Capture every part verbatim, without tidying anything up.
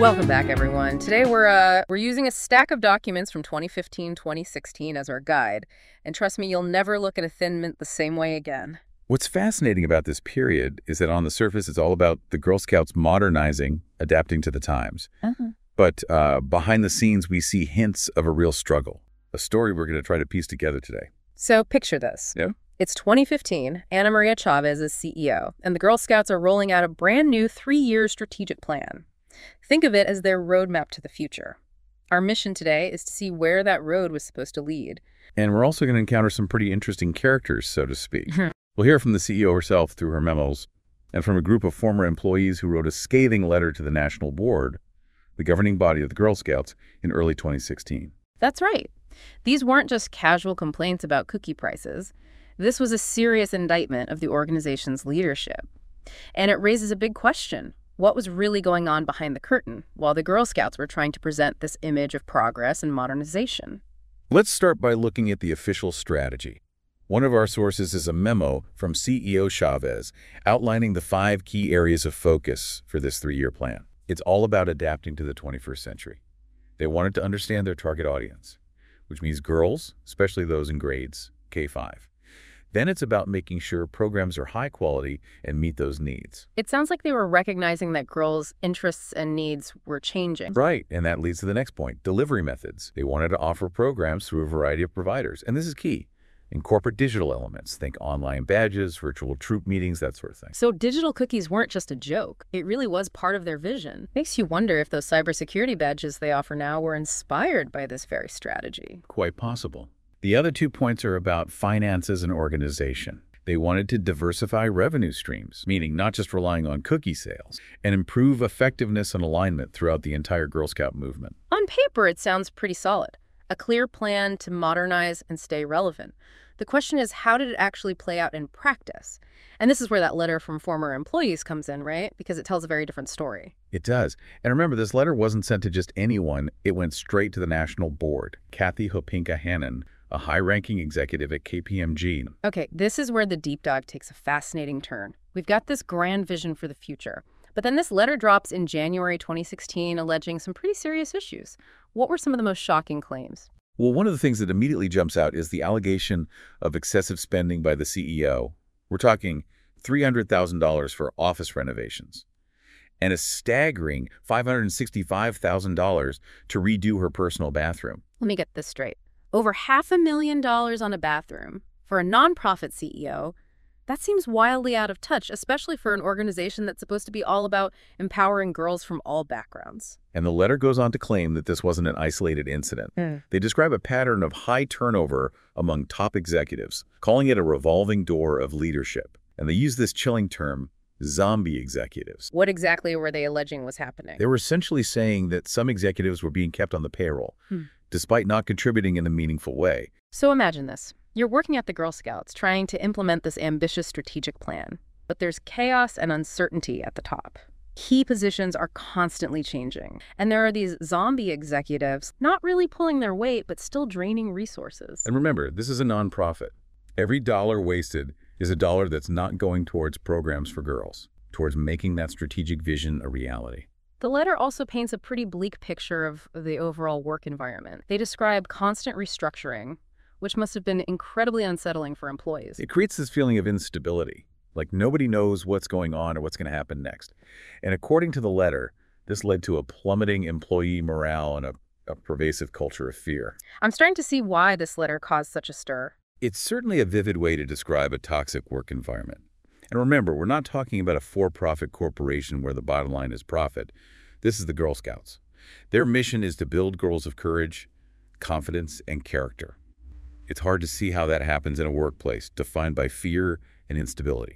Welcome back, everyone. Today we're uh, we're using a stack of documents from twenty fifteen twenty sixteen as our guide. And trust me, you'll never look at a Thin Mint the same way again. What's fascinating about this period is that on the surface, it's all about the Girl Scouts modernizing, adapting to the times. Uh-huh. But uh, behind the scenes, we see hints of a real struggle, a story we're going to try to piece together today. So picture this. Yeah. It's twenty fifteen, Ana Maria Chavez is C E O, and the Girl Scouts are rolling out a brand new three-year strategic plan. Think of it as their roadmap to the future. Our mission today is to see where that road was supposed to lead. And we're also going to encounter some pretty interesting characters, so to speak. We'll hear from the C E O herself through her memos, and from a group of former employees who wrote a scathing letter to the National Board, the governing body of the Girl Scouts, in early twenty sixteen. That's right. These weren't just casual complaints about cookie prices. This was a serious indictment of the organization's leadership. And it raises a big question. What was really going on behind the curtain while the Girl Scouts were trying to present this image of progress and modernization? Let's start by looking at the official strategy. One of our sources is a memo from C E O Chavez outlining the five key areas of focus for this three-year plan. It's all about adapting to the twenty-first century. They wanted to understand their target audience, which means girls, especially those in grades K five. Then it's about making sure programs are high quality and meet those needs. It sounds like they were recognizing that girls' interests and needs were changing. Right, and that leads to the next point, delivery methods. They wanted to offer programs through a variety of providers, and this is key. Incorporate digital elements, think online badges, virtual troop meetings, that sort of thing. So digital cookies weren't just a joke. It really was part of their vision. Makes you wonder if those cybersecurity badges they offer now were inspired by this very strategy. Quite possible. The other two points are about finances and organization. They wanted to diversify revenue streams, meaning not just relying on cookie sales, and improve effectiveness and alignment throughout the entire Girl Scout movement. On paper, it sounds pretty solid. A clear plan to modernize and stay relevant. The question is, how did it actually play out in practice? And this is where that letter from former employees comes in, right? Because it tells a very different story. It does. And remember, this letter wasn't sent to just anyone. It went straight to the National Board. Kathy Hopinka Hannon, a high-ranking executive at K P M G. Okay, this is where the deep dive takes a fascinating turn. We've got this grand vision for the future. But then this letter drops in January twenty sixteen, alleging some pretty serious issues. What were some of the most shocking claims? Well, one of the things that immediately jumps out is the allegation of excessive spending by the C E O. We're talking three hundred thousand dollars for office renovations and a staggering five hundred sixty-five thousand dollars to redo her personal bathroom. Let me get this straight. Over half a million dollars on a bathroom for a nonprofit C E O. That seems wildly out of touch, especially for an organization that's supposed to be all about empowering girls from all backgrounds. And the letter goes on to claim that this wasn't an isolated incident. Mm. They describe a pattern of high turnover among top executives, calling it a revolving door of leadership. And they use this chilling term, zombie executives. What exactly were they alleging was happening? They were essentially saying that some executives were being kept on the payroll, hmm. despite not contributing in a meaningful way. So imagine this. You're working at the Girl Scouts, trying to implement this ambitious strategic plan. But there's chaos and uncertainty at the top. Key positions are constantly changing. And there are these zombie executives not really pulling their weight, but still draining resources. And remember, this is a nonprofit. Every dollar wasted is a dollar that's not going towards programs for girls, towards making that strategic vision a reality. The letter also paints a pretty bleak picture of the overall work environment. They describe constant restructuring, which must have been incredibly unsettling for employees. It creates this feeling of instability, like nobody knows what's going on or what's going to happen next. And according to the letter, this led to a plummeting employee morale and a, a pervasive culture of fear. I'm starting to see why this letter caused such a stir. It's certainly a vivid way to describe a toxic work environment. And remember, we're not talking about a for-profit corporation where the bottom line is profit. This is the Girl Scouts. Their mission is to build girls of courage, confidence, and character. It's hard to see how that happens in a workplace defined by fear and instability.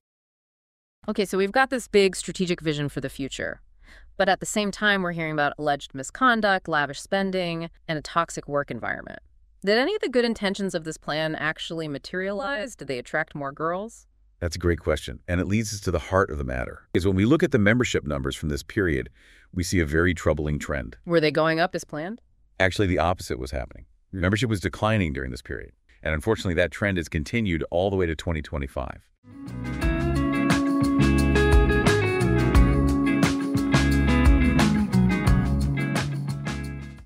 Okay, so we've got this big strategic vision for the future. But at the same time, we're hearing about alleged misconduct, lavish spending, and a toxic work environment. Did any of the good intentions of this plan actually materialize? Did they attract more girls? That's a great question, and it leads us to the heart of the matter. Because when we look at the membership numbers from this period, we see a very troubling trend. Were they going up as planned? Actually, the opposite was happening. Membership was declining during this period, and unfortunately that trend has continued all the way to twenty twenty-five.